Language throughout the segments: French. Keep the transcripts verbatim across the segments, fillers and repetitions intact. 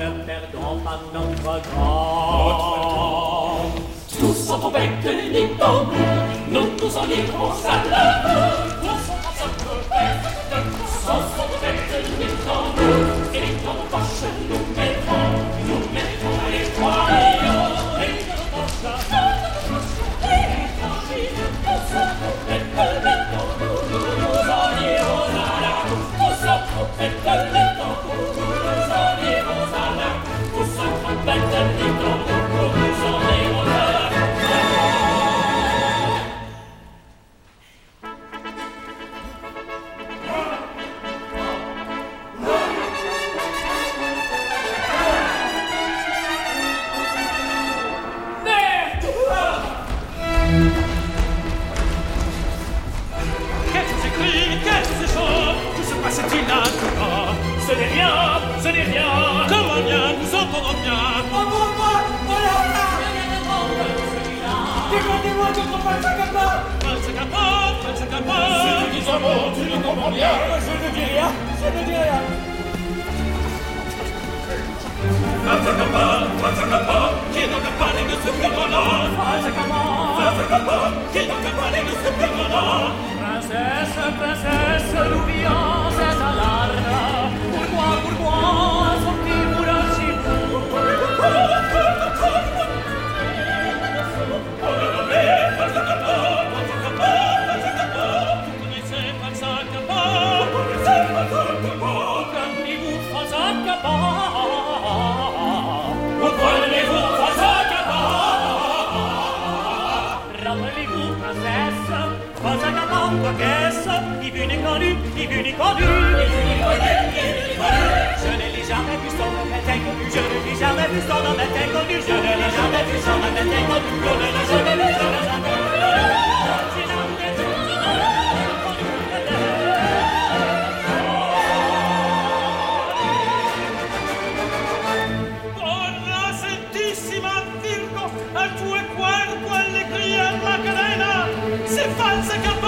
ne perdons pas notre temps. Tous en trompette, les tambours, nous tous en livrons à l'heure. Tous en trompette, tous en trompette, les tambours, et les tambours poches, nous mettrons, nous mettrons les trois lions, et les poches, les trois lions, tous en trompette, les tambours, nous en livrons à l'heure. Tous en trompette, les tambours, nous en livrons à l'heure. Tous en trompette, les tambours, nous en livrons à l'heure. Ce n'est rien, ce n'est rien. Comment bien, nous entendons bien. Oh, bon, bon, voilà. Démordez-moi contre Falsacapa. Falsacapa, Falsacapa. Si tu dis un mot, tu le comprends bien. Je ne dis rien, je ne dis rien. Falsacapa, Falsacapa. Qui est donc à parler de ce pire-là? Falsacapa, Falsacapa. Qui est donc à parler de ce pire-là? Princesse, princesse, l'oubliant, c'est à l'arna. Pourquoi, pourquoi, sortez-vous ainsi? Pourquoi le nommer? Falsacapa, Falsacapa, Falsacapa. Vous connaissez Falsacapa? Vous connaissez Falsacapa? Rappelez-vous Falsacapa? Vous prenez-vous Falsacapa? Rappelez-vous, princesse, Falsacapa, qu'est-ce? Ni vu ni connu, ni vu ni connu. Je ne l'ai jamais vu sans ma tête inconnue. Je ne l'ai jamais vu sans ma tête inconnue. Je ne l'ai jamais vu sans ma tête inconnue. Je ne l'ai jamais vu sans ma tête inconnue. Donna santissima Virgo, al tuo cuerpo allegria Macarena, se Falsacapa.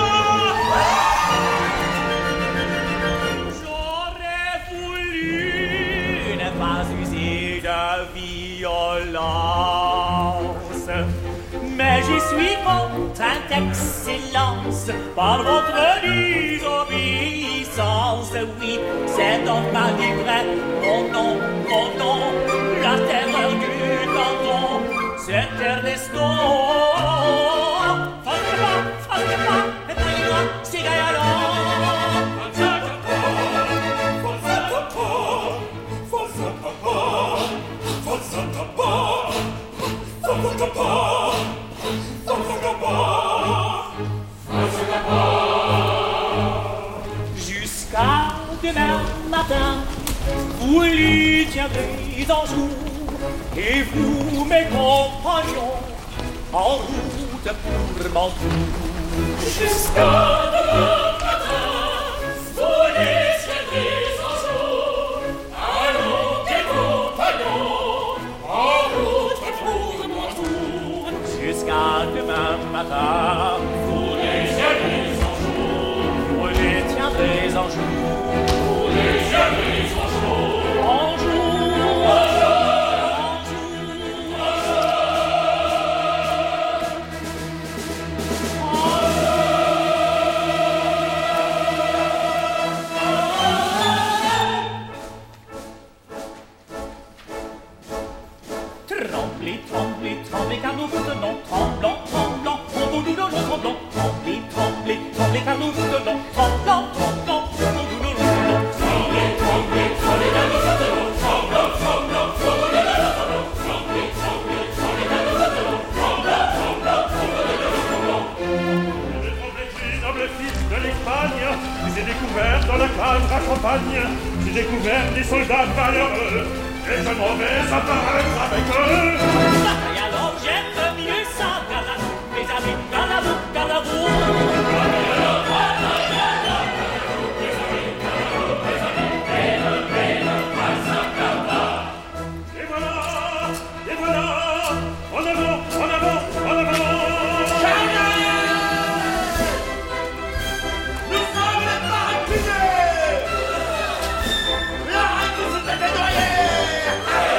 Violence, mais j'y suis contrainte excellence par votre désobéissance. Oui, c'est donc ma vie vraie, mon nom, mon nom, la terreur du canton, c'est Ernesto. Falsacapa, Falsacapa, et moi, c'est Gaëlan. Jusqu'à demain matin, vous lui tiendrez en jour, et vous, mes compagnons, en route pour Mantoue. Jusqu'à demain matin, vous les tiendrez en jour, allons des compagnons, en route pour Mantoue. Jusqu'à demain matin, vous les tiendrez en jour, vous les tiendrez en jour, vous les tiendrez en jour, en jour, en jour, en Tremblez, tremblez, tremblez, car nous vous tenons tremblant, tremblant, nous nous nous tremblant, tremblez, tremblez, tremblez, car nous vous tenons tremblant, tremblant, nous nous nous tremblant, tremblez, tremblez, tremblez, car nous vous tenons tremblant, tremblant, nous nous nous tremblant, tremblez, tremblez, tremblez, car nous vous tenons tremblant, tremblant, nous nous nous tremblant. Je tremblais, noble fils de l'Espagne, j'ai découvert dans la cave à champagne, j'ai découvert des soldats malheureux. Et je m'en vais à paraître avec eux. Et alors j'aime mieux ça, Galabou, mes amis, Galabou, Galabou. Et voilà, et voilà, en avant, en avant, en avant. Nous sommes les paracusés. La reine vous était noyée.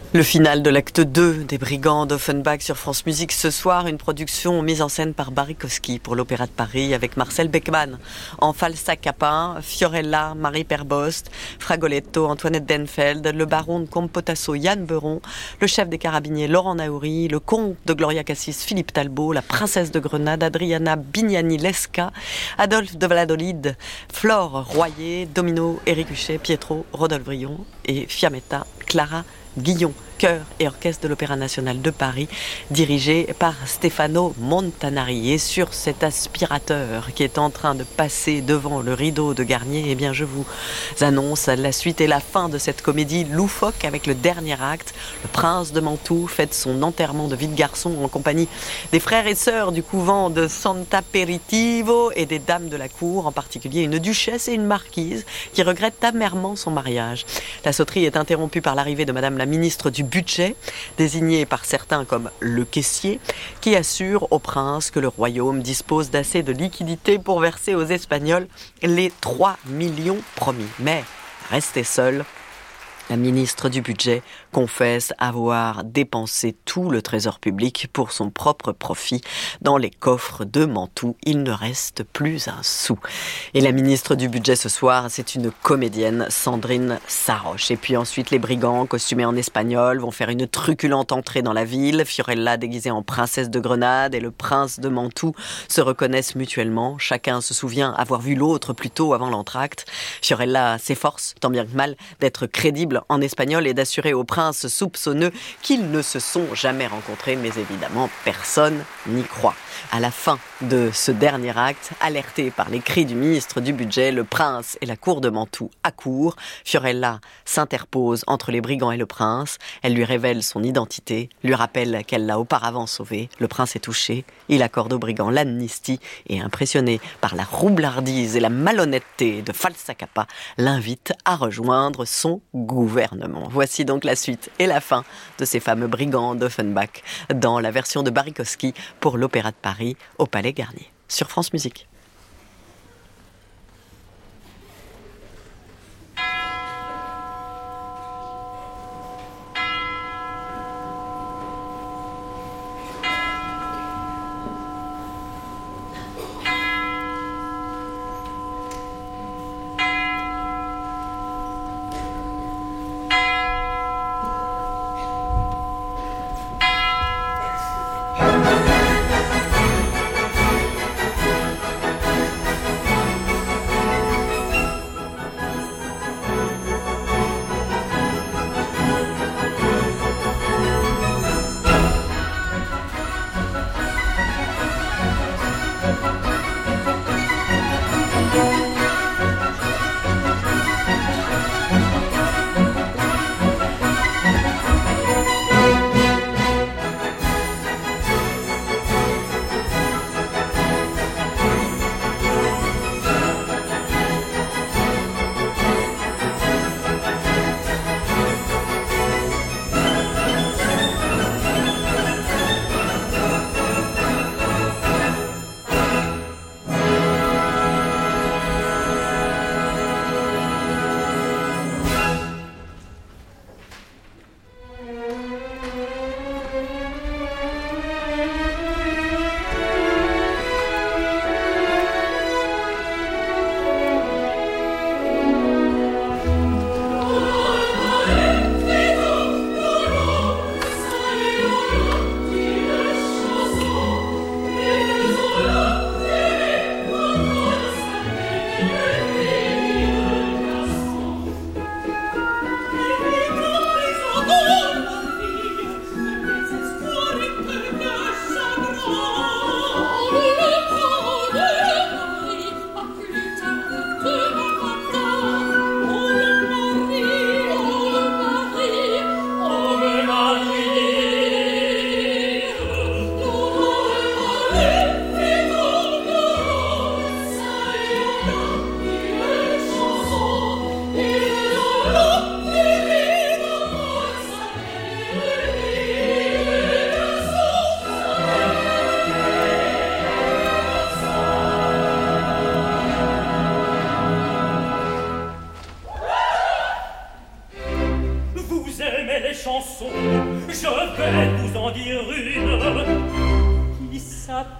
Le final de l'acte deux des Brigands d'Offenbach sur France Musique ce soir, une production mise en scène par Barikowski pour l'Opéra de Paris avec Marcel Beckmann en Falsa Capin, Fiorella, Marie Perbost, Fragoletto, Antoinette Denfeld, le baron de Compotasso Yann Beuron, le chef des carabiniers Laurent Naouri, le comte de Gloria Cassis Philippe Talbot, la princesse de Grenade Adriana Bignani-Lesca, Adolphe de Valladolid, Flore Royer, Domino, Éric Huchet, Pietro, Rodolphe Brion et Fiammetta, Clara Guillon, chœur et orchestre de l'Opéra National de Paris, dirigé par Stefano Montanari. Et sur cet aspirateur qui est en train de passer devant le rideau de Garnier, eh bien je vous annonce la suite et la fin de cette comédie loufoque avec le dernier acte. Le prince de Mantoue fête son enterrement de vie de garçon en compagnie des frères et sœurs du couvent de Santa Peritivo et des dames de la cour, en particulier une duchesse et une marquise qui regrettent amèrement son mariage. La sauterie est interrompue par l'arrivée de Madame la ministre du Budget, désignée par certains comme le caissier, qui assure au prince que le royaume dispose d'assez de liquidités pour verser aux Espagnols les trois millions promis. Mais restez seul. La ministre du Budget confesse avoir dépensé tout le trésor public pour son propre profit. Dans les coffres de Mantoue, il ne reste plus un sou. Et la ministre du Budget ce soir, c'est une comédienne, Sandrine Saroche. Et puis ensuite, les brigands, costumés en espagnol, vont faire une truculente entrée dans la ville. Fiorella, déguisée en princesse de Grenade, et le prince de Mantoue se reconnaissent mutuellement. Chacun se souvient avoir vu l'autre plus tôt avant l'entracte. Fiorella s'efforce, tant bien que mal, d'être crédible en espagnol et d'assurer au prince soupçonneux qu'ils ne se sont jamais rencontrés, mais évidemment personne n'y croit. À la fin de ce dernier acte, alerté par les cris du ministre du Budget, le prince et la cour de Mantoue accourent. Fiorella s'interpose entre les brigands et le prince. Elle lui révèle son identité, lui rappelle qu'elle l'a auparavant sauvé. Le prince est touché, il accorde aux brigands l'amnistie et, impressionné par la roublardise et la malhonnêteté de Falsacapa, l'invite à rejoindre son gouvernement. Voici donc la suite et la fin de ces fameux brigands d'Offenbach dans la version de Barikowski pour l'Opéra de Paris au Palais Garnier sur France Musique.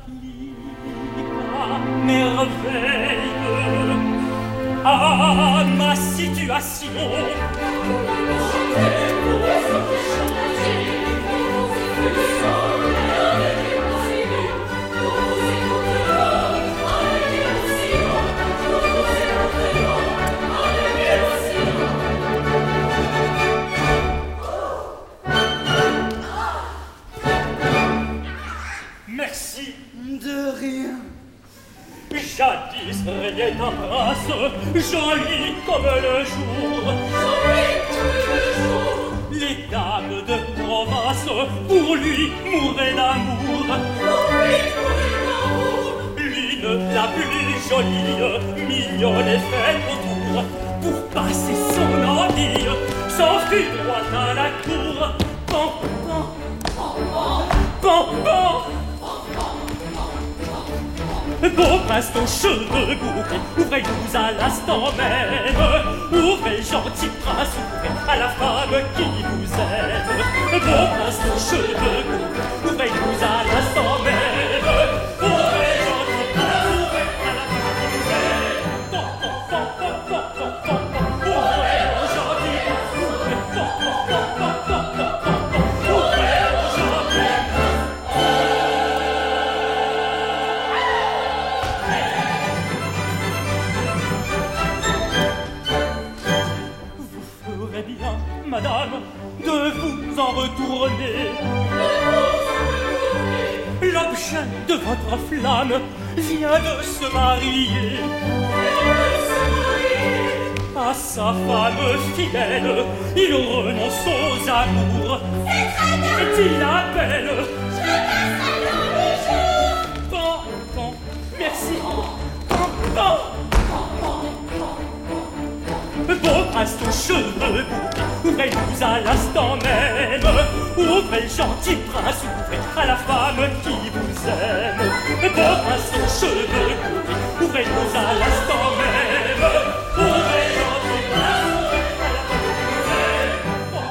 merveille à ma situation. Merci. De rien. Jadis régnait un prince, joli comme le jour. Les dames de province, pour lui, mouraient d'amour. L'une, la plus jolie, mignonne et faite autour, pour passer son empire, s'enfuit droit à la cour. Pan, pan, pan, pan. Beau prince, ton cheveu bouclé, ouvrez-nous à l'instant même. Ouvrez, gentil prince, ouvrez à la femme qui vous aime. Beau prince, ton cheveu bouclé, ouvrez-nous à l'instant même. Ouvrez, gentil prince, ouvrez à la femme qui vous aime. Pan, pan, pan, pan, pan, pan, pan, pan. Ouvrez, gentil prince, ouvrez, pan, pan, pan, pan, pan, pan, pan, pan. Ouvrez, gentil prince. Madame, de vous en retourner. L'objet de votre flamme vient de se marier. À sa femme fidèle, il renonce aux amours. Est-il la belle? Je passe alors le jour. Pan, pan, merci. Pan, pan. Beau prince, ton cheveu bouclé, ouvrez-nous à l'instant même. Ouvrez, gentil prince, ouvrez à la femme qui vous aime. Beau prince, ton cheveu bouclé, ouvrez-nous à l'instant même. Ouvrez, gentil prince, ouvrez à la femme qui vous aime.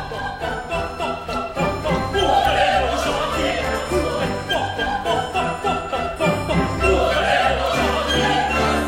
Ouvrez, gentil prince, ouvrez, ouvrez, gentil prince.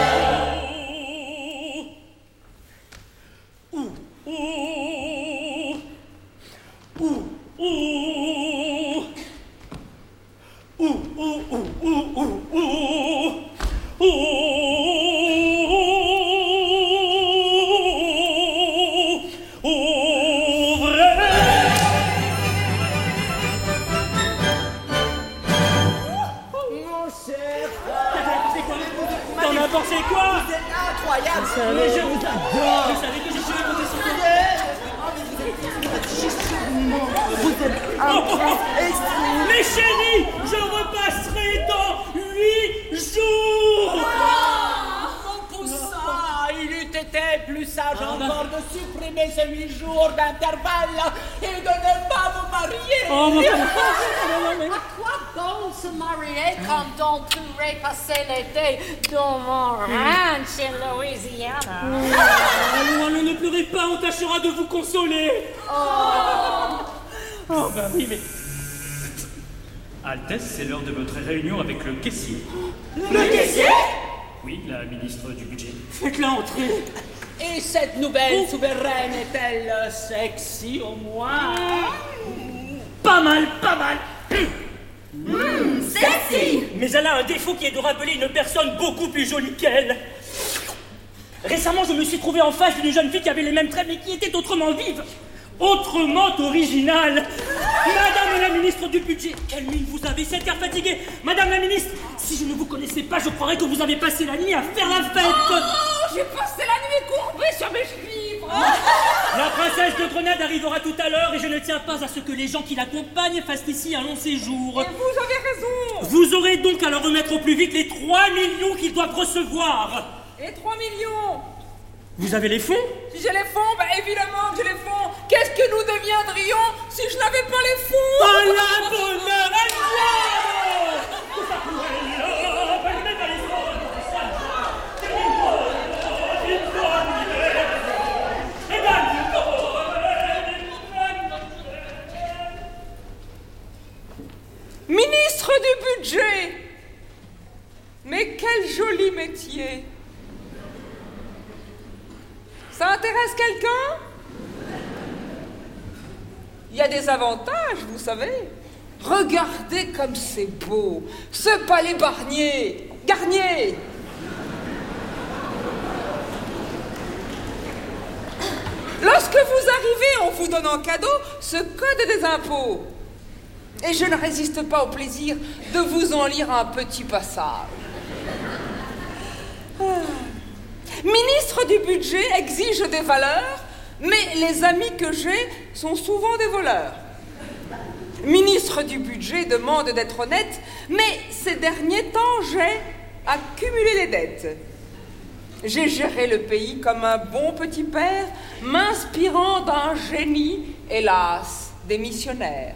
Mais chérie, je repasserai dans huit jours. Ah, mon poussin, il eût été plus sage encore de supprimer ces huit jours d'intervalle et de ne pas vous marier. Oh, mais... À quoi bon se marier comme on pourrait passer l'été dans mon ranch en Louisiana? Allons, allons, ne pleurez pas, on tâchera de vous consoler. Oh, oh bah oui, mais... Altesse, c'est l'heure de votre réunion avec le caissier. Le caissier? Oui, la ministre du budget. Faites-la entrer. Et cette nouvelle souveraine est-elle sexy au moins? Pas mal, pas mal. Mmh, sexy! Mais elle a un défaut qui est de rappeler une personne beaucoup plus jolie qu'elle. Récemment, je me suis trouvé en face d'une jeune fille qui avait les mêmes traits mais qui était autrement vive. Autrement originale. Madame la ministre du budget, quelle mine vous avez, cette air fatiguée. Madame la ministre, si je ne vous connaissais pas, je croirais que vous avez passé la nuit à faire la fête. oh, j'ai passé la nuit courbée sur mes chevilles. La princesse de Grenade arrivera tout à l'heure et je ne tiens pas à ce que les gens qui l'accompagnent fassent ici un long séjour. Et vous avez raison. Vous aurez donc à leur remettre au plus vite les trois millions qu'ils doivent recevoir. Et trois millions? Vous avez les fonds? Si j'ai les fonds, bah évidemment que j'ai les fonds. Qu'est-ce que nous deviendrions si je n'avais pas les fonds? À la bonne heure, à Ministre du budget, Mais quel joli métier! Ça intéresse quelqu'un? Il y a des avantages, vous savez. Regardez comme c'est beau, ce palais Barnier, Garnier. Lorsque vous arrivez, on vous donne en cadeau ce code des impôts. Et je ne résiste pas au plaisir de vous en lire un petit passage. Ah. Ministre du budget exige des valeurs, mais les amis que j'ai sont souvent des voleurs. Ministre du budget demande d'être honnête, mais ces derniers temps, j'ai accumulé les dettes. J'ai géré le pays comme un bon petit père, m'inspirant d'un génie, hélas, démissionnaire.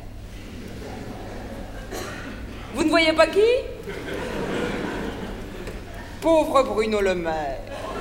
Vous ne voyez pas qui? Pauvre Bruno Le Maire.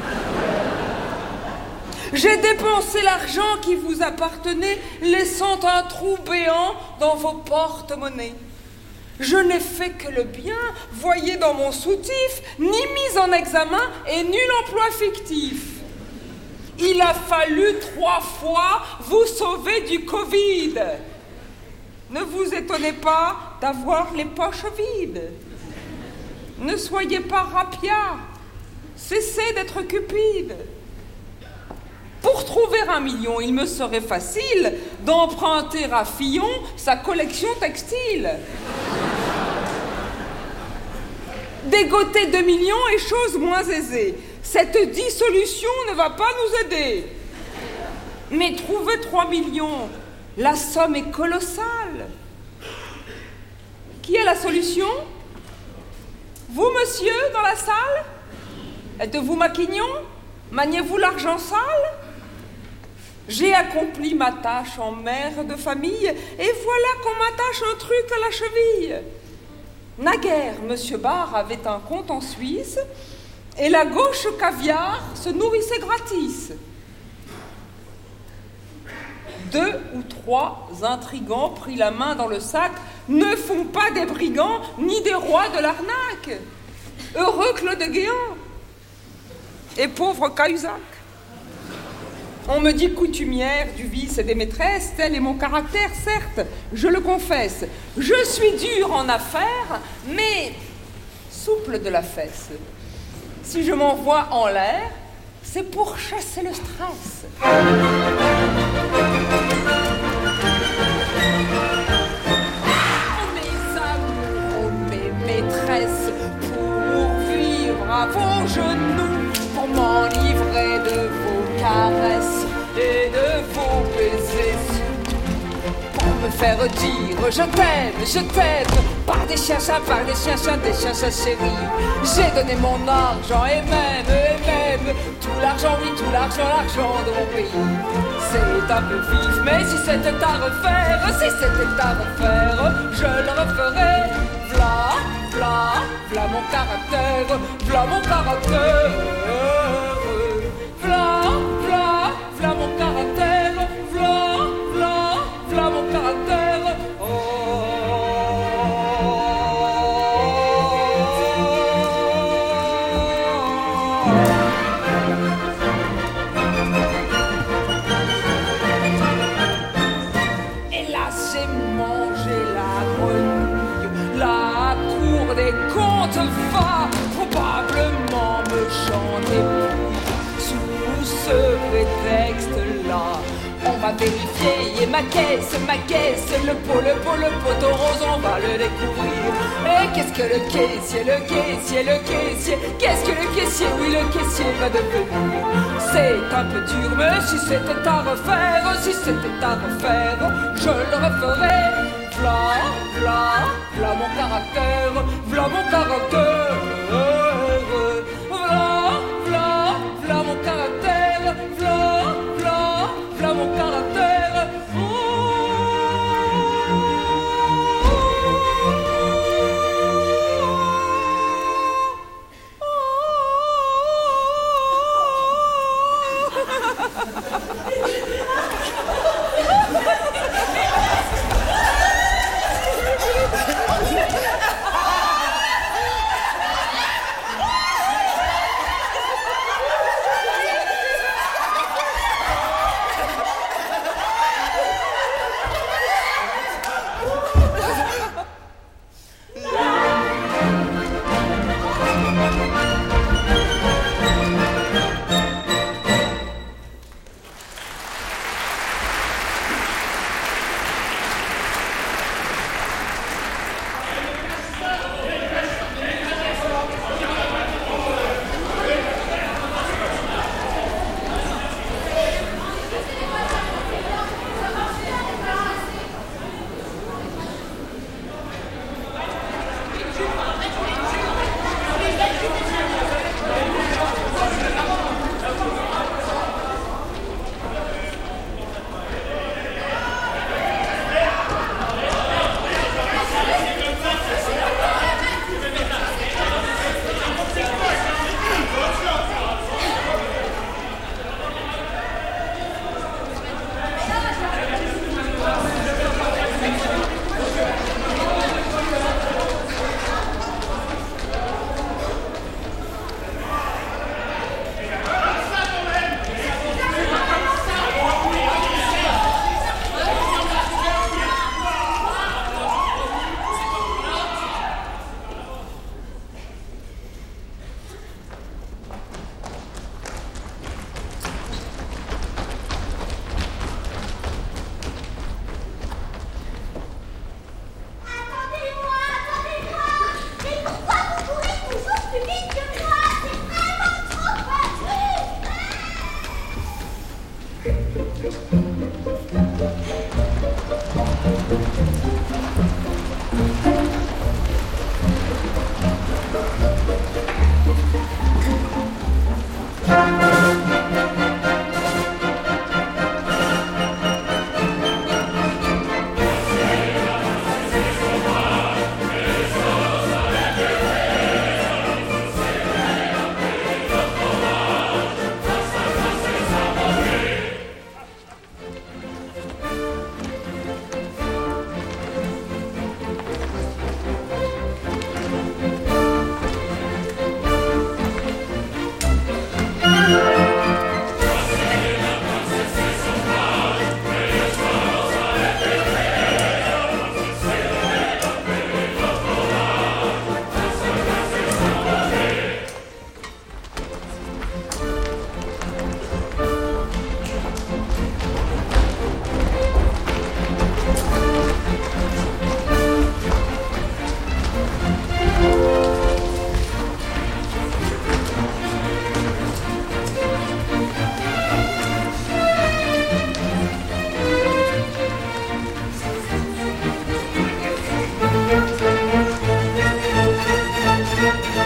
J'ai dépensé l'argent qui vous appartenait, laissant un trou béant dans vos porte-monnaies. Je n'ai fait que le bien, voyez dans mon soutif, ni mise en examen et nul emploi fictif. Il a fallu trois fois vous sauver du Covid. Ne vous étonnez pas d'avoir les poches vides. Ne soyez pas rapia, cessez d'être cupide. Pour trouver un million, il me serait facile d'emprunter à Fillon sa collection textile. Dégoter deux millions est chose moins aisée. Cette dissolution ne va pas nous aider. Mais trouver trois millions, la somme est colossale. Qui a la solution? Vous, monsieur, dans la salle? Êtes-vous maquignon? Maniez-vous l'argent sale? J'ai accompli ma tâche en mère de famille, et voilà qu'on m'attache un truc à la cheville. Naguère, monsieur Barre avait un compte en Suisse, et la gauche caviar se nourrissait gratis. Deux ou trois intrigants pris la main dans le sac ne font pas des brigands ni des rois de l'arnaque. Heureux Claude Guéant et pauvre Cahuzac. On me dit coutumière du vice et des maîtresses, tel est mon caractère, certes, je le confesse. Je suis dur en affaires, mais souple de la fesse. Si je m'envoie en l'air, c'est pour chasser le stress. Oh mes amours, oh mes maîtresses, pour vivre à vos genoux, pour m'enivrer de vos caresses et de vos baisers, pour me faire dire je t'aime, je t'aime, par des chiens chats, par des chiens chats, des chiens chats chéris. J'ai donné mon argent et même, et même tout l'argent, oui tout l'argent, l'argent de mon pays. C'est un peu vif, mais si c'était à refaire, si c'était à refaire, je le referais. V'là, v'là, v'là mon caractère, v'là mon caractère. V'là, v'là, v'là mon caractère, v'là, v'là, v'là mon caractère. Oh. Hélas, j'ai mangé la grenouille, la cour des comptes va probablement me chanter sous ce prétexte-là. On va vérifier, et ma caisse, ma caisse, le pot, le pot, le poteau rose, on va le découvrir. Et qu'est-ce que le caissier, le caissier, le caissier, qu'est-ce que le caissier, oui le caissier va devenir. C'est un peu dur, mais si c'était à refaire, si c'était à refaire, je le referais. V'là, v'là, v'là mon caractère, v'là mon caractère. V'là, v'là, v'là mon caractère, v'là, v'là, v'là mon caractère.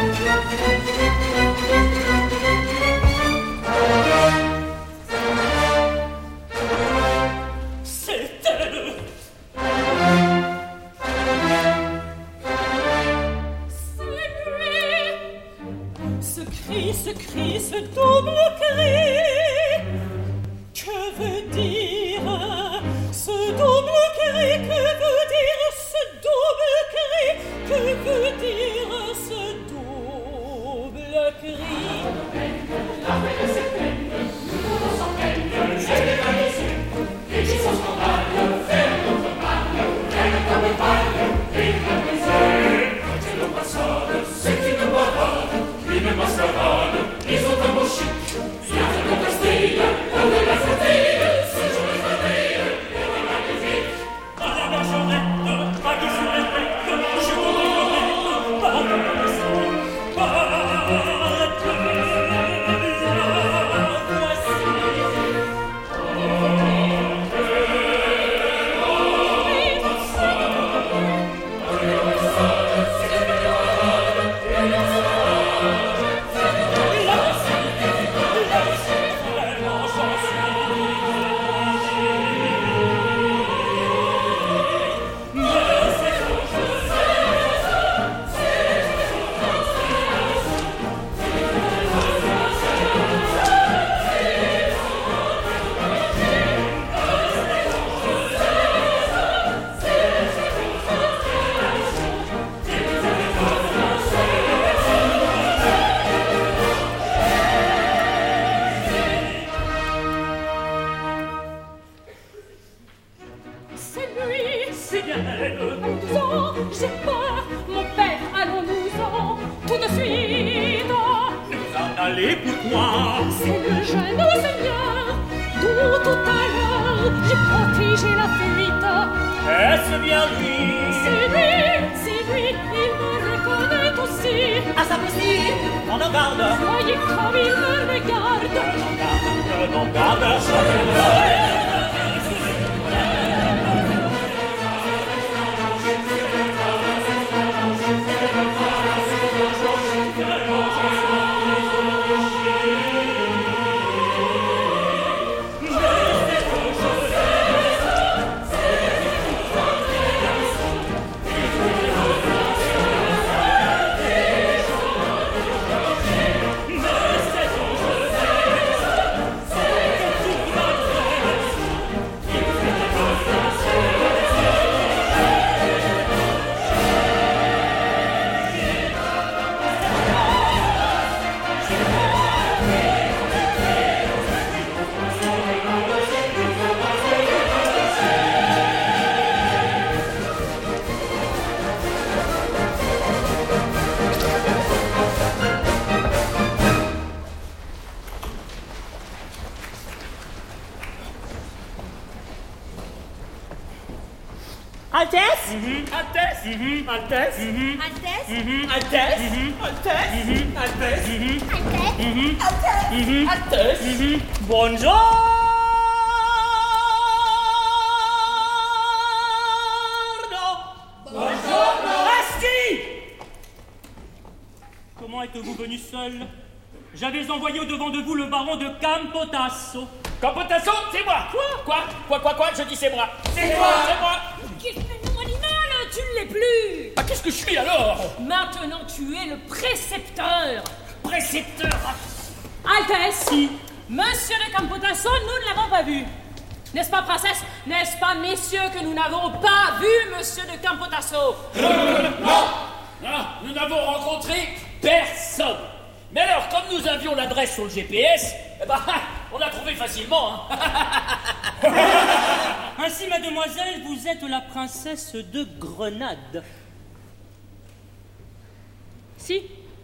Altesse mm-hmm. Altesse mm-hmm. Altesse mm-hmm. Altesse mm-hmm. Altesse mm-hmm. Altesse mm-hmm. Altesse mm-hmm. Altesse mm-hmm. Altesse mm-hmm. Buongiorno. Buongiorno. Asti. Comment êtes-vous venu seul? J'avais envoyé au-devant de vous le baron de Campotasso. Campotasso, c'est moi. Quoi Quoi Quoi, quoi, quoi Je dis c'est moi. C'est moi, c'est moi. Qu'est-ce que mon animal, tu ne l'es plus. Ah, qu'est-ce que je suis alors? Maintenant, tu es le précepteur. Précepteur? Altesse, si. Monsieur de Campotasso, nous ne l'avons pas vu. N'est-ce pas, princesse? N'est-ce pas, messieurs, que nous n'avons pas vu monsieur de Campotasso? euh, Non. Non, nous n'avons rencontré personne. Mais alors, comme nous avions l'adresse sur le G P S, eh ben, on l'a trouvé facilement. Hein. Ainsi, mademoiselle, vous êtes la princesse de Grenade. Si.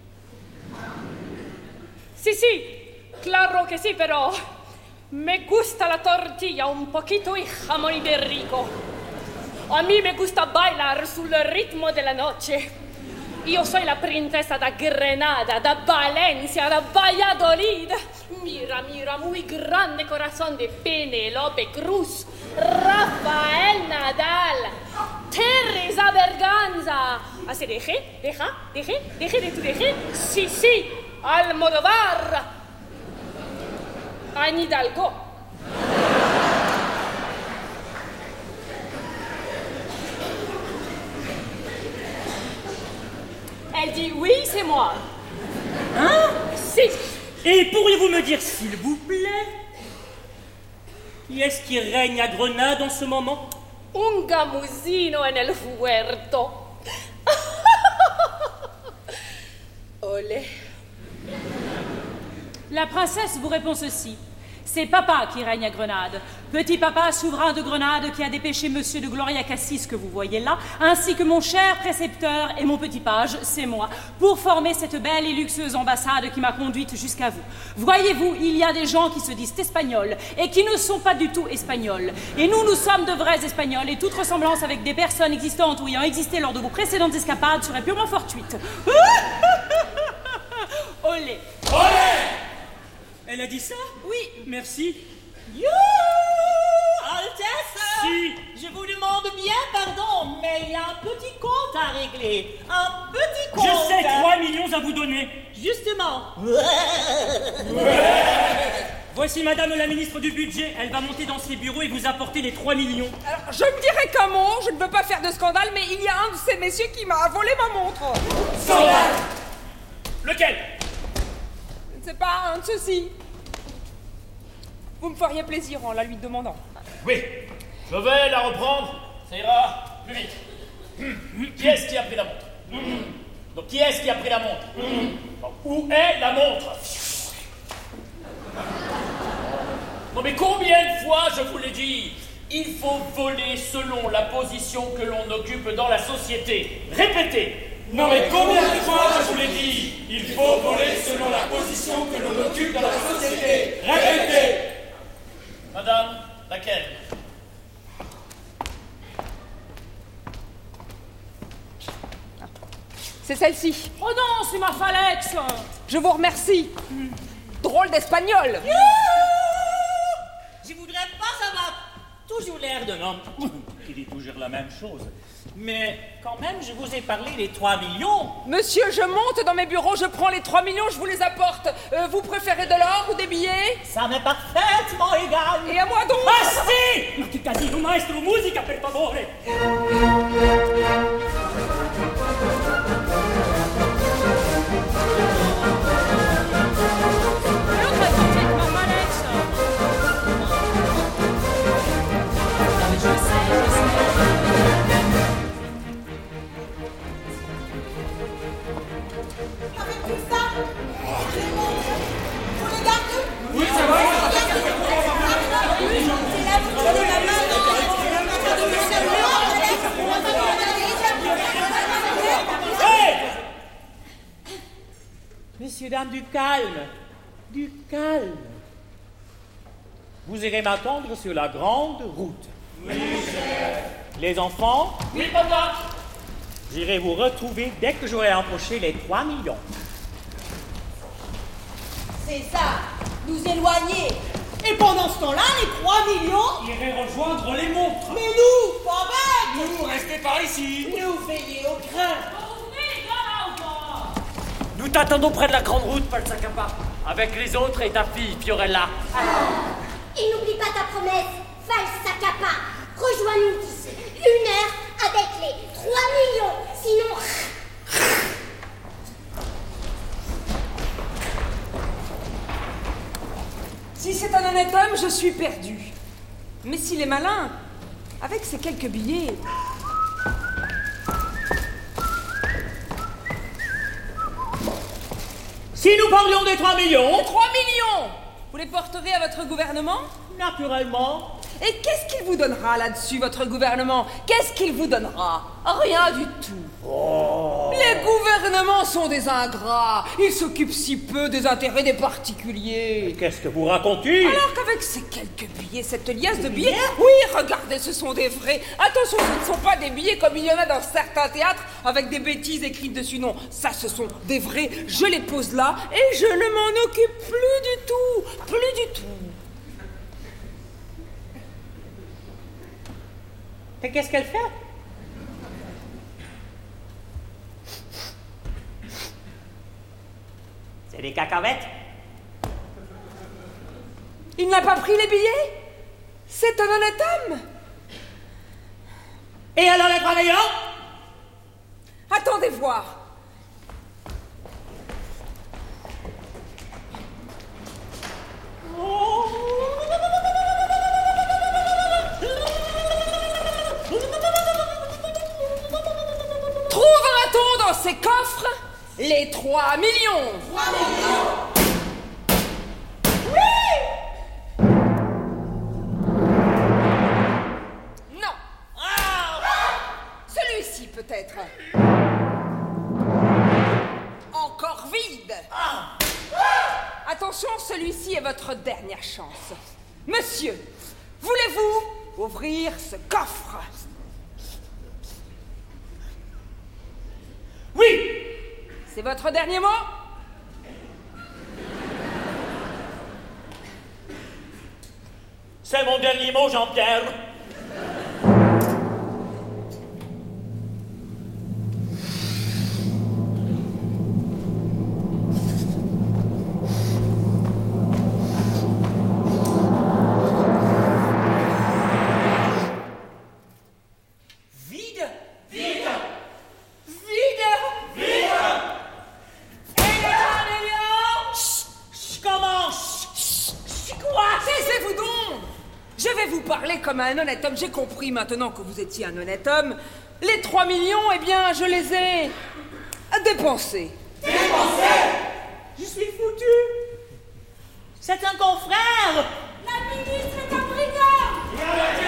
Si, si. Claro que sí, pero me gusta la tortilla un poquito y jamón ibérico. A mí me gusta bailar sul ritmo de la noche. Io soy la princesa da Grenada, da Valencia, da Valladolid. Mira, mira, muy grande corazón de Penélope Cruz, Rafael Nadal. Teresa Berganza. Ah, se deje, deja, deje, deje de tu deje. Sí, sí, Almodóvar. Anne Hidalgo. Elle dit oui, c'est moi. Hein? Si. Et pourriez-vous me dire, s'il vous plaît, qui est-ce qui règne à Grenade en ce moment? Un gamusino en el huerto. Olé. La princesse vous répond ceci. C'est papa qui règne à Grenade. Petit papa souverain de Grenade qui a dépêché monsieur de Gloria Cassis que vous voyez là, ainsi que mon cher précepteur et mon petit page, c'est moi, pour former cette belle et luxueuse ambassade qui m'a conduite jusqu'à vous. Voyez-vous, il y a des gens qui se disent espagnols et qui ne sont pas du tout espagnols. Et nous, nous sommes de vrais espagnols et toute ressemblance avec des personnes existantes ou ayant existé lors de vos précédentes escapades serait purement fortuite. Olé. Olé! Elle a dit ça? Oui. Merci. You, Altesse! Si. Je vous demande bien pardon, mais il y a un petit compte à régler. Un petit compte. Je sais, trois millions à vous donner. Justement. Voici madame la ministre du budget. Elle va monter dans ses bureaux et vous apporter les trois millions. Alors, je ne dirai qu'un mot, je ne veux pas faire de scandale, mais il y a un de ces messieurs qui m'a volé ma montre. Scandale! Lequel? Je ne sais pas, un de ceux-ci. Vous me feriez plaisir en la lui demandant. Oui, je vais la reprendre. Ça ira plus vite. Qui est-ce qui a pris la montre? Donc qui est-ce qui a pris la montre? Donc, où est la montre? Non mais combien de fois je vous l'ai dit? Il faut voler selon la position que l'on occupe dans la société. Répétez. Non mais combien de fois je vous l'ai dit? Il faut voler selon la position que l'on occupe dans la société. Répétez. Madame, laquelle? C'est celle-ci. Oh non, c'est ma phalanx. Je vous remercie. Drôle d'espagnol. Je voudrais pas savoir. Toujours l'air d'un homme qui dit toujours la même chose. Mais quand même, je vous ai parlé des trois millions. Monsieur, je monte dans mes bureaux, je prends les trois millions, je vous les apporte. Euh, vous préférez de l'or ou des billets? Ça m'est parfaitement égal. Et à moi donc? Basti! Ma che casino, maestro, musica per favore! L'autre est sorti avec ma phalanx. Non mais je sais, je sais. Avec tout ça, les montres, vous les gardez? Oui, ça va. C'est la montre de ma maman. Hey! Messieurs, dames, du calme. Du calme. Vous irez m'attendre sur la grande route. Oui, chef. Les enfants? Oui, papa. J'irai vous retrouver dès que j'aurai empoché les trois millions. C'est ça, nous éloigner. Et pendant ce temps-là, les trois millions... Irait rejoindre les montres. Mais nous, pas bêtes. Nous, restez par ici. Nous veiller au grain. Nous t'attendons près de la grande route, Falsacapa. Avec les autres et ta fille, Fiorella. Et n'oublie pas ta promesse, Falsacapa. Rejoins-nous d'ici une heure avec les trois millions. Sinon... Si c'est un honnête homme, je suis perdu. Mais s'il est malin, avec ces quelques billets... Si nous parlions des trois millions... trois millions! Vous les porterez à votre gouvernement? Naturellement. Et qu'est-ce qu'il vous donnera là-dessus, votre gouvernement? Qu'est-ce qu'il vous donnera? Rien du tout. Oh. Les gouvernements sont des ingrats. Ils s'occupent si peu des intérêts des particuliers. Qu'est-ce que vous racontez? Alors qu'avec ces quelques billets, cette liasse de billets... Oui, regardez, ce sont des vrais. Attention, ce ne sont pas des billets comme il y en a dans certains théâtres avec des bêtises écrites dessus. Non, ça, ce sont des vrais. Je les pose là et je ne m'en occupe plus du tout. Plus du tout. Et qu'est-ce qu'elle fait? C'est des cacahuètes? Il n'a pas pris les billets? C'est un honnête homme. Et alors les trois millions? Attendez voir. Trouvera-t-on dans ces coffres les trois millions? Trois millions? Oui! Non. Celui-ci peut-être. Encore vide. Attention, celui-ci est votre dernière chance. Monsieur, voulez-vous ouvrir ce coffre? Oui! C'est votre dernier mot? C'est mon dernier mot, Jean-Pierre. Comme un honnête homme, j'ai compris maintenant que vous étiez un honnête homme. Les trois millions, eh bien, je les ai dépensés. Dépensés? Je suis foutu. C'est un confrère. La ministre est un brigand.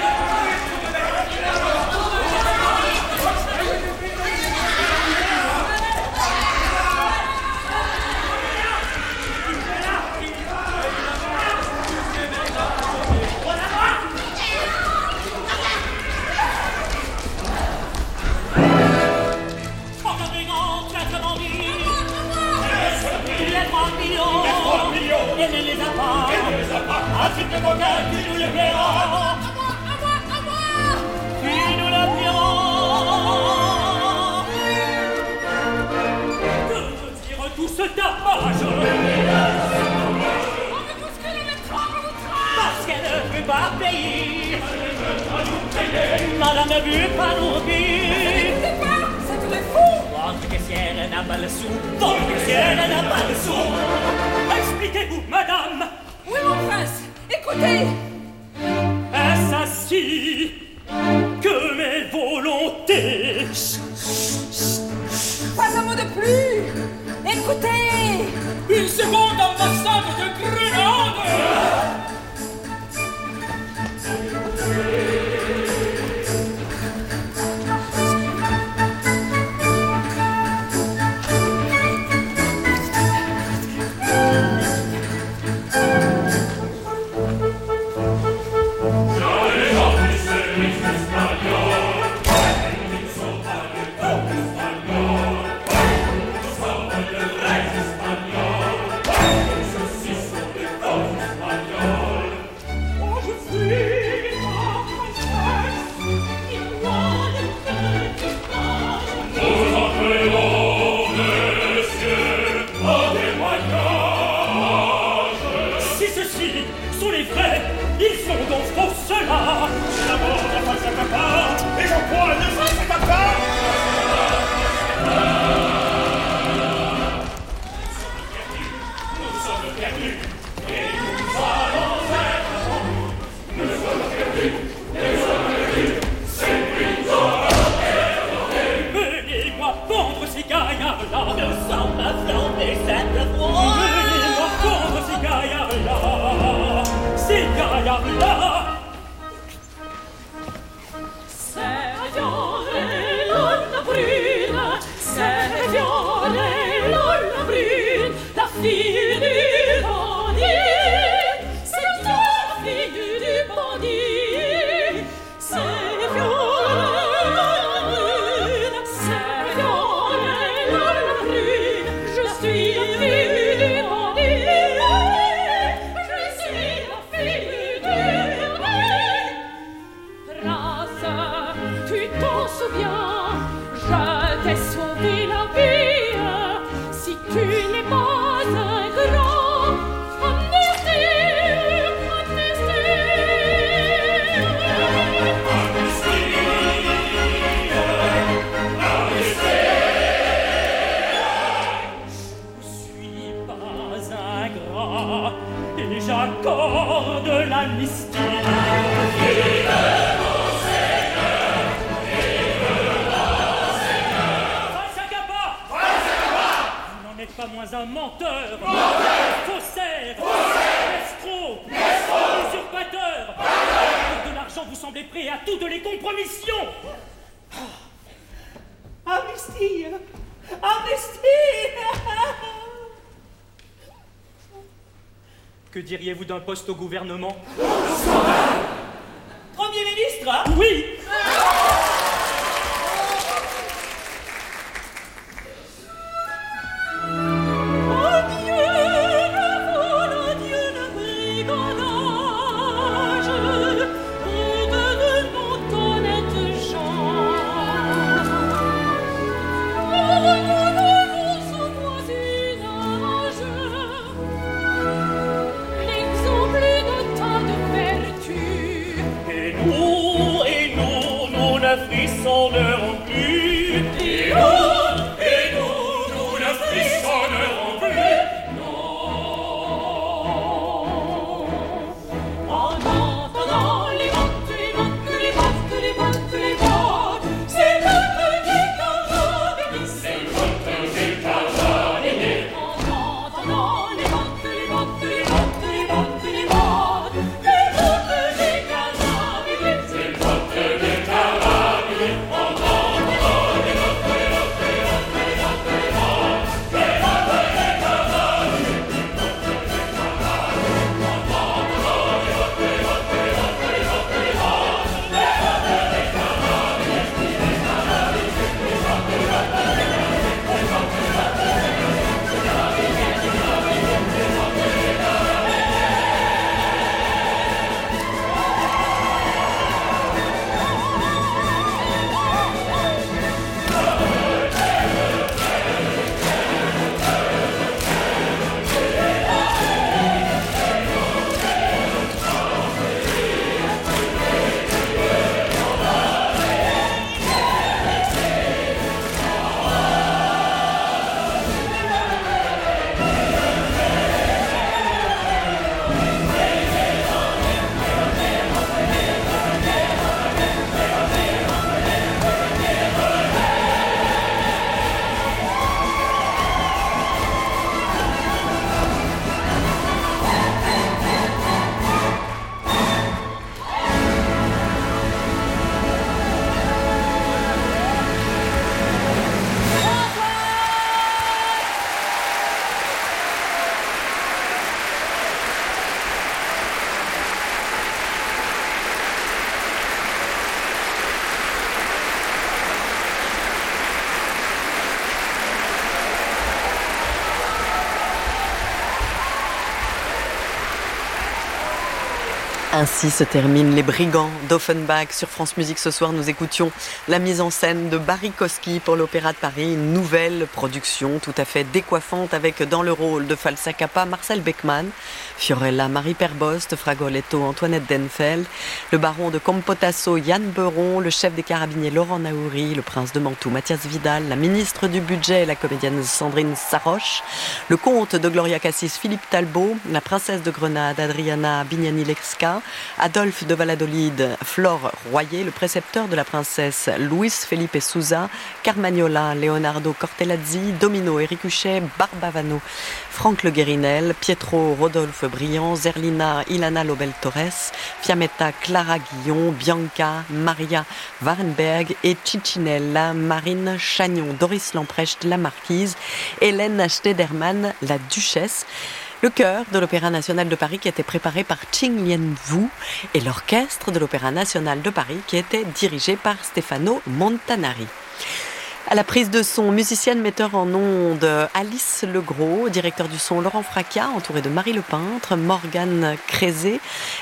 Elle ne les a pas. Elle ne les a pas. Ah, c'est le bonheur qui nous le verra. À moi, à moi, à moi. Qui nous le verra. Que dire tout ce tapage? On veut tous que l'on est trop outrage. Parce qu'elle ne veut pas payer. Elle ne veut pas nous payer. Madame ne veut pas nous payer. C'est pas, c'est très fou. Votre caissière n'a pas le sou. Votre caissière n'a pas le sou. Expliquez-vous, madame. Oui, mon prince, écoutez. Est-ce ainsi que mes volontés? Pas un mot de plus. Écoutez. Une seconde ambassade de Grenade. Je t'ai sauvé la vie. Si tu n'es pas un m'accorde l'amnistie. Vive Monseigneur, vive Monseigneur. Falsacapa, Falsacapa. Vous n'en êtes pas moins un menteur, menteur, faussaire, faussaire, escroc, escroc, usurpateur. pateur. Pour de l'argent, vous semblez prêt à toutes les compromissions. Amnistie, amnistie. Que diriez-vous d'un poste au gouvernement? Premier ministre, hein? Oui. frissonnerons plus. Et nous, et nous, nous ne frissonnerons plus. Non. En entendant les bottes, les bottes, les bottes, les bottes, les bottes, c'est le petit carabinier. C'est le petit carabinier. En entendant les bottes, les bottes, les bottes, les bottes, les bottes, c'est le petit carabinier. C'est le petit carabinier. En entendant les bottes, les bottes, les bottes, les bottes, les bottes, les bottes, les carabiniers. Ainsi se terminent Les Brigands d'Offenbach. Sur France Musique ce soir, nous écoutions la mise en scène de Barry Kosky pour l'Opéra de Paris, une nouvelle production tout à fait décoiffante avec dans le rôle de Falsacapa Marcel Beckman, Fiorella Marie Perbost, Fragoletto Antoinette Denfeld, le baron de Compotasso Yann Beuron, le chef des carabiniers Laurent Naouri, le prince de Mantoue Mathias Vidal, la ministre du budget la comédienne Sandrine Saroche, le comte de Gloria Cassis Philippe Talbot, la princesse de Grenade Adriana Bignani-Lexca, Adolphe de Valladolid, Flore Royer, le précepteur de la princesse Luis Felipe Souza, Carmagnola, Leonardo Cortellazzi, Domino Éric Huchet, Barbavano, Franck Le Guérinel, Pietro Rodolphe Briand, Zerlina Ilana Lobel Torres, Fiammetta Clara Guillon, Bianca Maria Warenberg et Ciccinella Marine Chagnon, Doris Lamprecht la marquise, Hélène Stederman la duchesse. Le chœur de l'Opéra National de Paris qui était préparé par Ching Lien Wu et l'orchestre de l'Opéra National de Paris qui était dirigé par Stefano Montanari. À la prise de son, musicienne metteur en ondes Alice Legros, directeur du son Laurent Fracas, entouré de Marie Lepeintre, Morgane Crézé,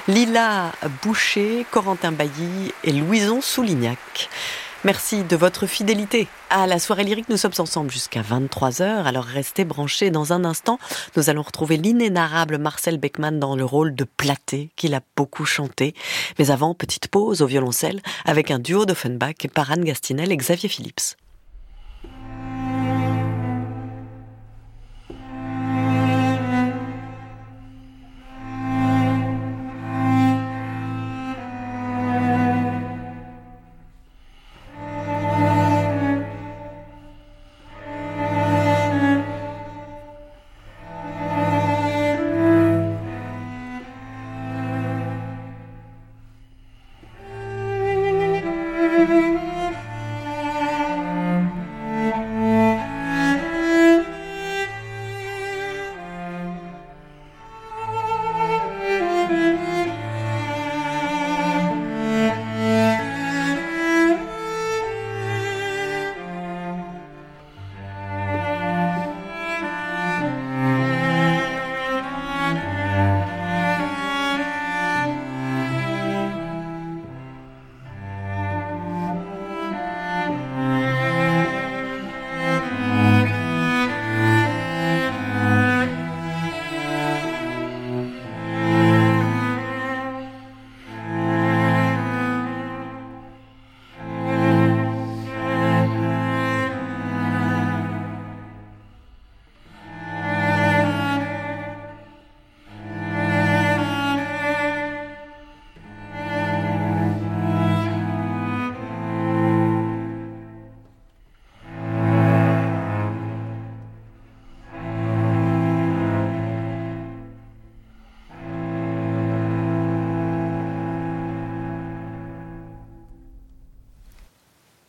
Lila Boucher, Corentin Bailly et Louison Soulignac. Merci de votre fidélité à la soirée lyrique. Nous sommes ensemble jusqu'à vingt-trois heures, alors restez branchés. Dans un instant, nous allons retrouver l'inénarrable Marcel Beckman dans le rôle de Platé, qu'il a beaucoup chanté. Mais avant, petite pause au violoncelle avec un duo d'Offenbach par Anne Gastinel et Xavier Phillips.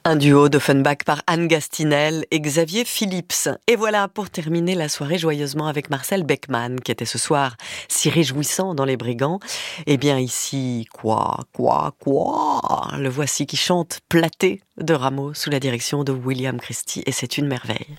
Un duo d'Offenbach par Anne Gastinel et Xavier Phillips. Et voilà pour terminer la soirée joyeusement avec Marcel Beckman, qui était ce soir si réjouissant dans Les Brigands. Eh bien ici, quoi, quoi, quoi, le voici qui chante Platée de Rameau sous la direction de William Christie, et c'est une merveille.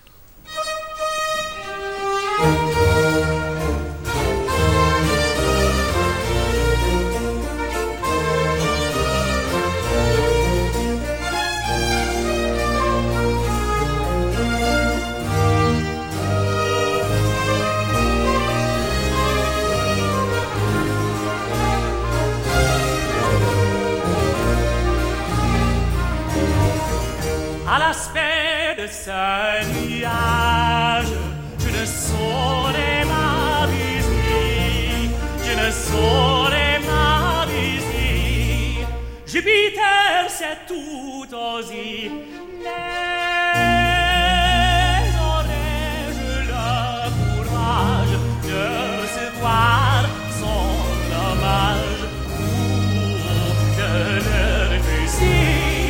À l'aspect de ce nuage, je ne saurais m'abuser, je ne saurais m'abuser. Jupiter, c'est tout aussi. Mais aurais-je le courage de recevoir son hommage ou de le refuser?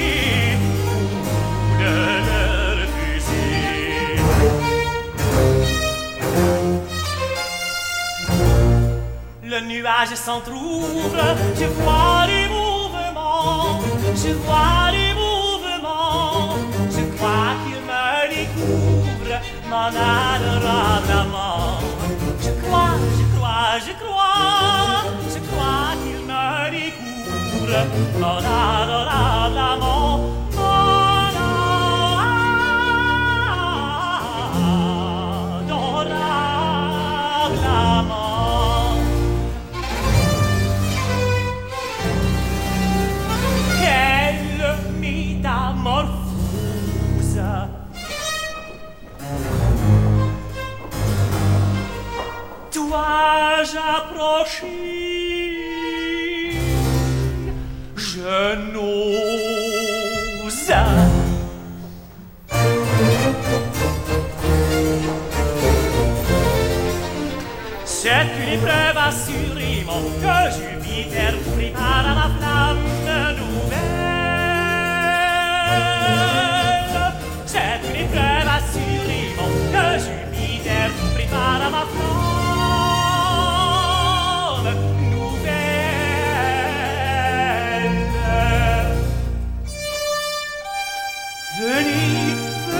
Le nuage s'entrouvre, je vois des mouvements, je vois des mouvements. Je crois qu'il me découvre, mon adorable amant. Je crois, je crois, je crois, je crois qu'il me découvre, mon adorable amant. Dois-je approcher? Je n'ose. C'est une épreuve assurément que Jupiter prépare à ma flamme nouvelle. C'est une épreuve assurément que Jupiter prépare à ma flamme. Venez,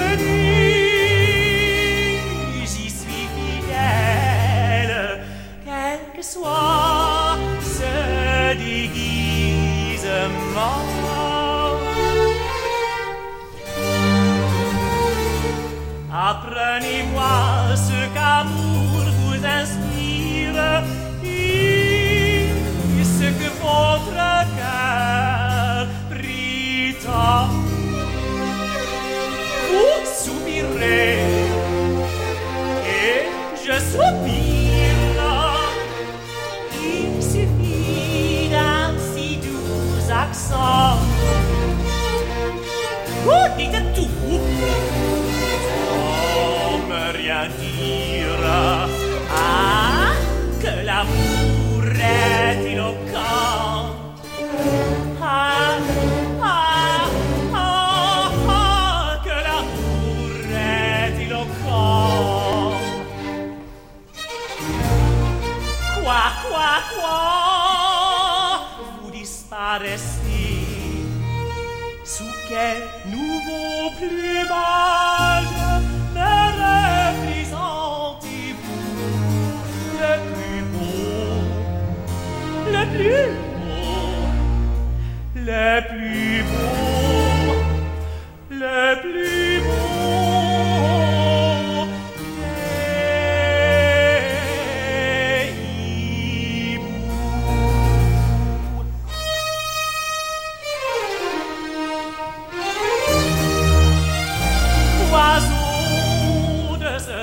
venez, j'y suis fidèle, quel que soit ce déguisement. Apprenez-moi ce qu'amour vous inspire et ce que votre cœur prétend. Vous soupirez et je soupire. Il suffit d'un si doux accent. Vous dites tout sans me rien dire. Ah, que l'amour est éloquent. Ah, ah, ah, ah, que l'amour est éloquent. Quoi, quoi, quoi, vous disparaissez. Sous quel nouveau plumage me représentez-vous? Le plus beau, le plus beau, le plus beau, le plus beau. Oiseau de ce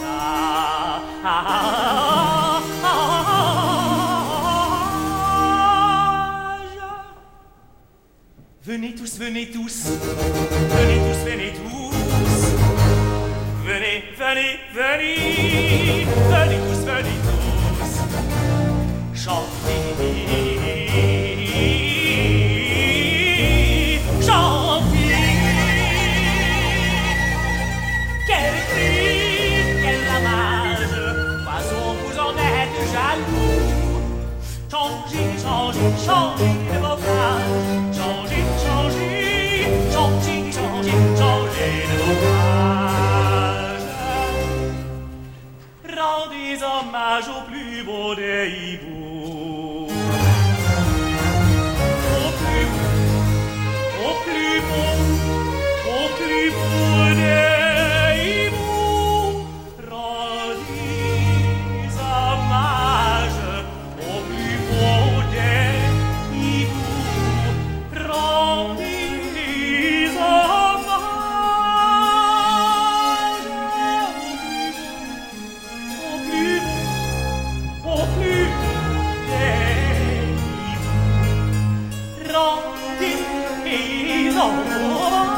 bocage. Venez tous, venez tous, venez tous, venez tous. Venez, venez, venez, venez tous, venez tous. Chantez, chantez. changez, changez, changez de vocage. Changez, changez, changez, changez, changez de vocage. Rendez hommage au plus beau des hiboux. Au plus beau, au plus beau, au plus beau des hiboux. Rendez hommage au plus beau des hiboux. Rendez hommage au plus beau, au plus beau des hiboux. Rendez hommage.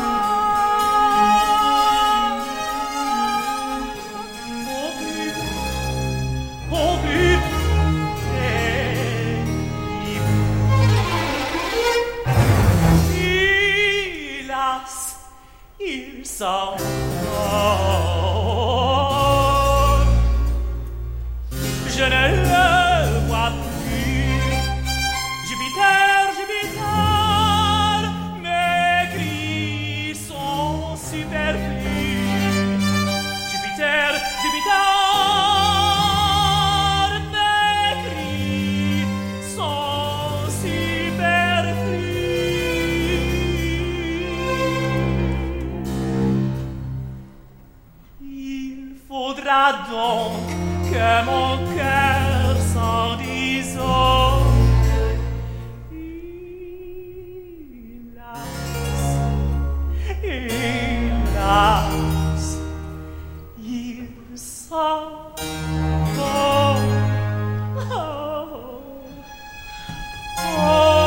Il s'en va. Je ne le vois plus. Jupiter, Jupiter, mes cris sont superflus. Jupiter, Jupiter, mes cris sont superflus. Il faudra donc que mon cœur s'en dissolve. Hélas, hélas, il s'en va. Oh, oh,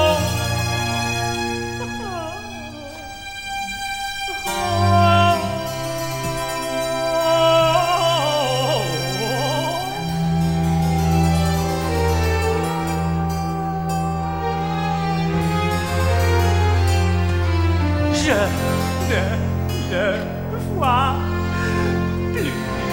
je ne le vois plus.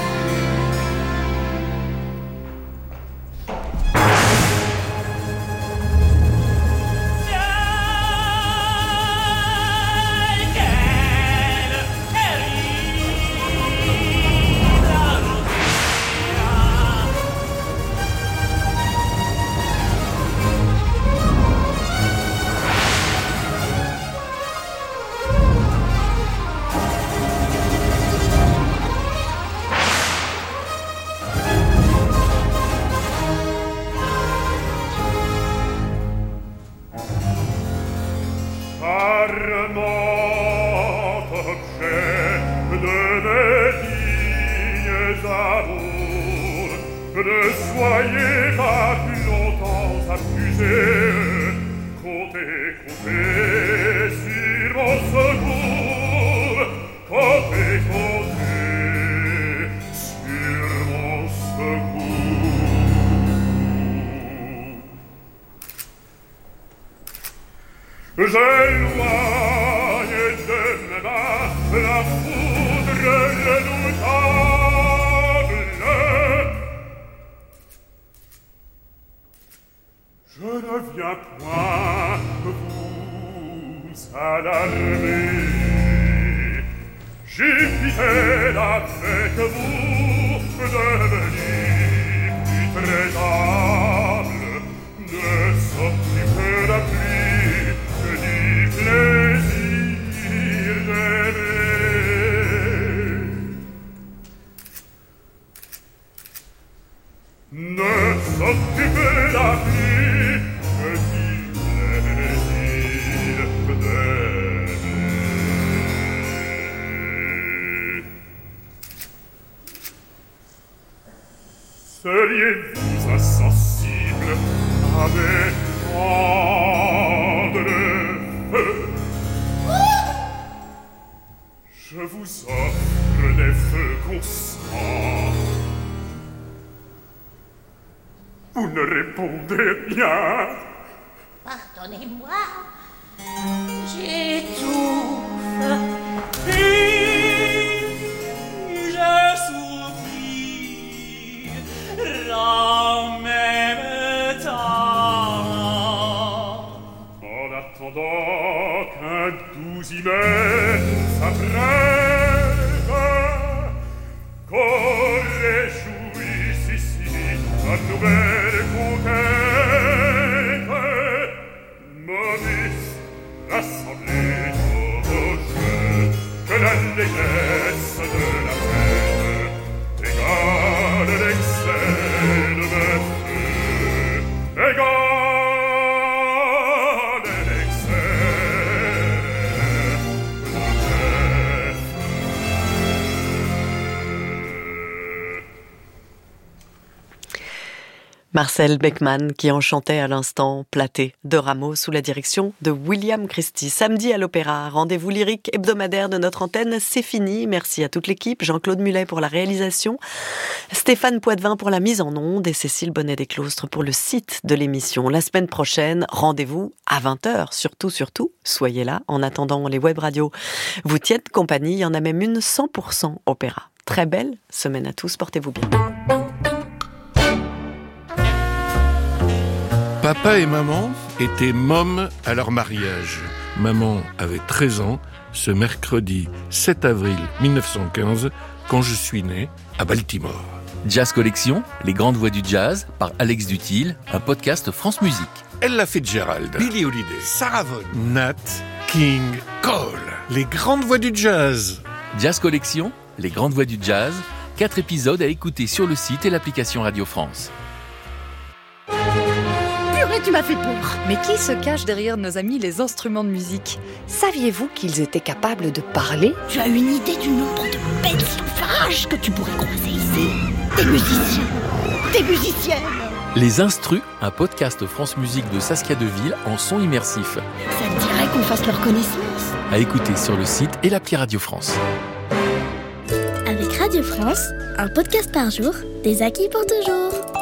Quelle terrible Charmant objet de mes dignes amours, ne soyez pas plus longtemps affligés. Comptez, comptez sur mon secours. Comptez, comptez sur mon secours. J'éloigne de mes mains la foudre redoutable. Je ne viens point vous alarmer. Jupiter a fait que vous deveniez plus traitable. Ne s'occupe la pluie que du plaisir d'aimer. Ne s'occupe la pluie que du plaisir d'aimer. Seriez-vous insensible à mes tendres feux? Je vous offre des feux constants. Vous ne répondez rien. Pardonnez-moi. J'étouffe. Puis je soupire en même temps. bonne nouvelle écoutez, Maurice, l'assemblée au jeu, que l'allégresse de la fête égale l'excès de mes feux, égale Marcel Beckman qui en chantait à l'instant Platée de Rameau sous la direction de William Christie. Samedi à l'Opéra, rendez-vous lyrique hebdomadaire de notre antenne, c'est fini. Merci à toute l'équipe, Jean-Claude Mulet pour la réalisation, Stéphane Poitvin pour la mise en onde et Cécile Bonnet-Desclostres pour le site de l'émission. La semaine prochaine, rendez-vous à vingt heures. Surtout, surtout, soyez là. En attendant, les web radios vous tiennent compagnie. Il y en a même une cent pour cent opéra. Très belle semaine à tous, portez-vous bien. Papa et maman étaient mômes à leur mariage. Maman avait treize ans ce mercredi sept avril mille neuf cent quinze quand je suis né à Baltimore. Jazz Collection, les grandes voix du jazz par Alex Dutil, un podcast France Musique. Ella Fitzgerald, Billie Holiday, Sarah Vaughan, Nat King Cole, les grandes voix du jazz. Jazz Collection, les grandes voix du jazz, quatre épisodes à écouter sur le site et l'application Radio France. Tu m'as fait peur. Mais qui se cache derrière nos amis les instruments de musique ? Saviez-vous qu'ils étaient capables de parler ? Tu as une idée du nombre de bêtes sauvages que tu pourrais croiser ici ? Des musiciens, des musiciennes. Les Instrus, un podcast France Musique de Saskia Deville en son immersif. Ça te dirait qu'on fasse leur connaissance ? À écouter sur le site et l'appli Radio France. Avec Radio France, un podcast par jour, des acquis pour toujours.